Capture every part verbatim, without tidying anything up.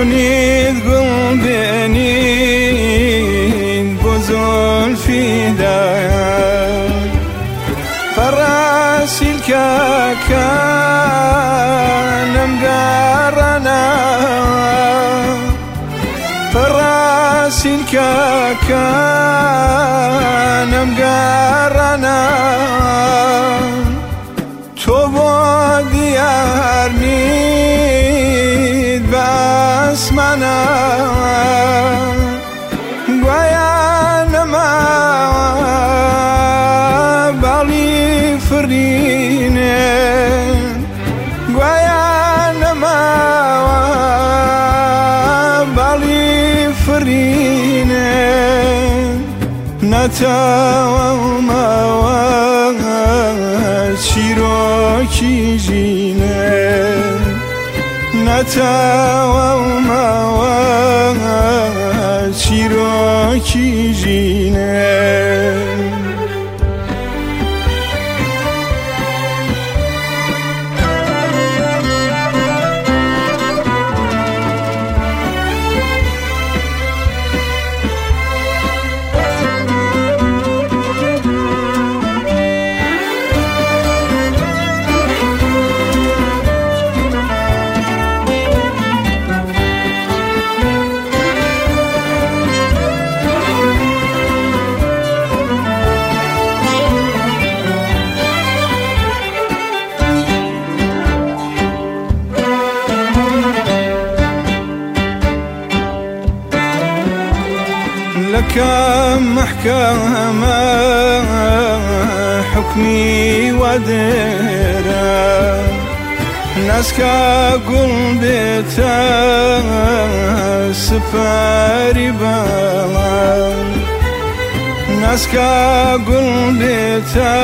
چونید گل بینید بزل فیدان فراسیل که کنم گرنا فراسیل که کنم گرنا تو با دیار نید بس منا گویا نما بالی فرینه گویا نما بالی فرینه نتاو ما چیروکی جینه نتاو ما چیروکی جینه لكم محكمة حكمي وديرة ناس كقول بيتا سفاري بالا ناس كقول بيتا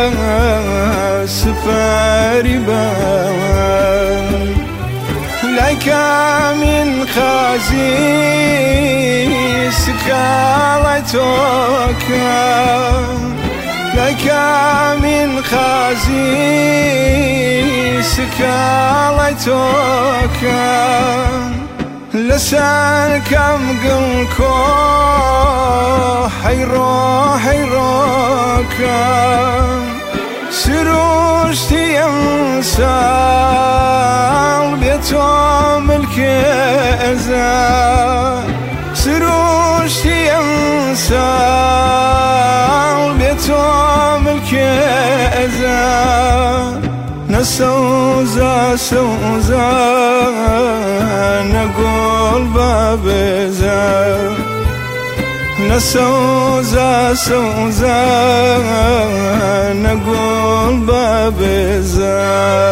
سفاري بالا لك من خازي سكالتك لك من خازي سكالتك لسانكم قلكو حيرو حيروك سروشتي ينسال بيتهم الكيزة سروشتي ينسال بيتهم الكيزة نسوزا سوزا نقول بابزا نسوزا سوزا نقول بابزا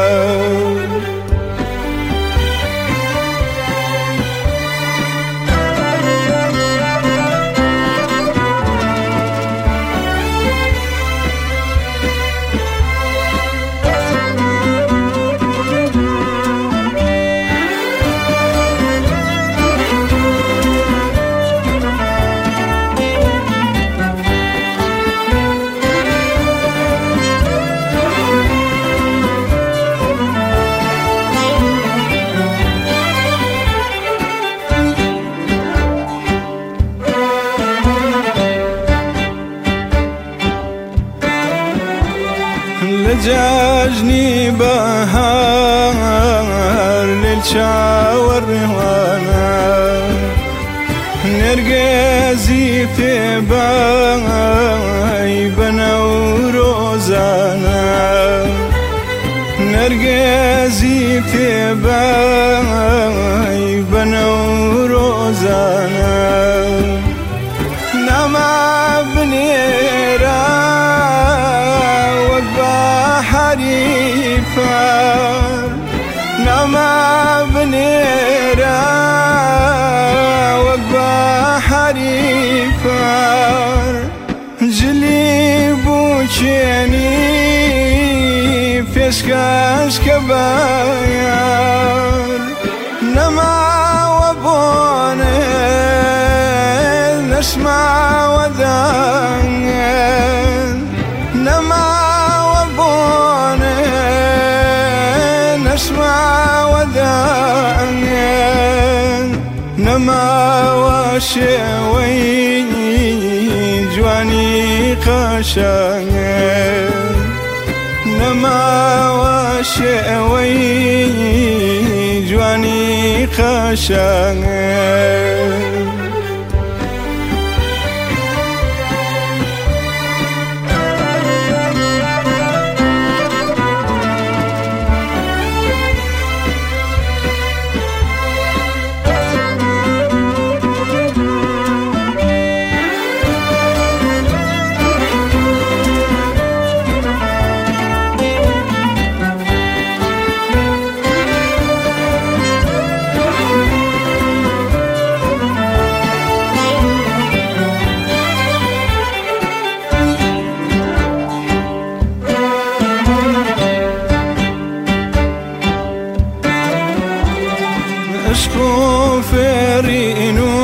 لجاجني بهار للشاور روانا نرقزي في باي بنور روزانا نرقزي في باي بنور روزانا نما بنيرا حريفة نما بنيرا وقبا حريفة جلي بوشيني فيسكاش كباير نما وبوني نسمع ودان نما نسمع وداعا جوانی قشنگه نما شوی جوانی قشنگه عشق و فرین و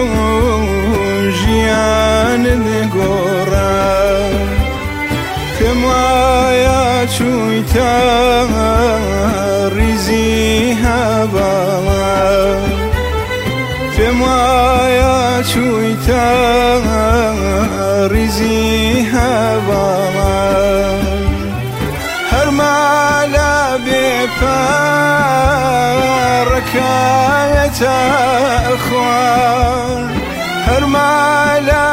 ژیان نگۆڕە پێم وایە چوویتە ریزی هەباڵە پێم وایە چوویتە ریزی هەباڵە هەرمالە بێپارەکایەتە خوار هەرمالە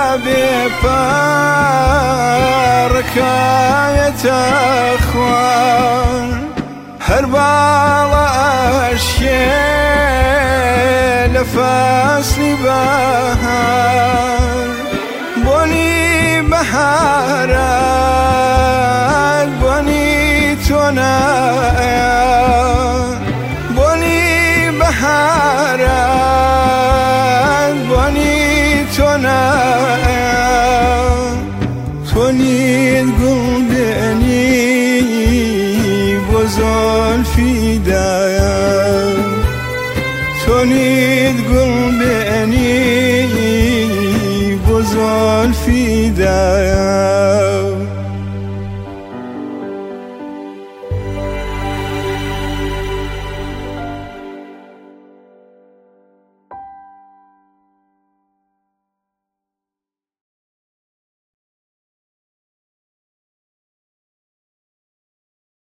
بێپارەکایەتە خوار هەر باڵە ئەشکێ لە فەسلی بەهار بۆنی بەهارات بۆنی تۆ نایە بۆنی بەهارات بۆنی تۆ نایە تۆنیت گوڵ بێنی بۆ زۆلفی دایە تۆنیت گوڵ بێنی بۆ زۆلفی دایە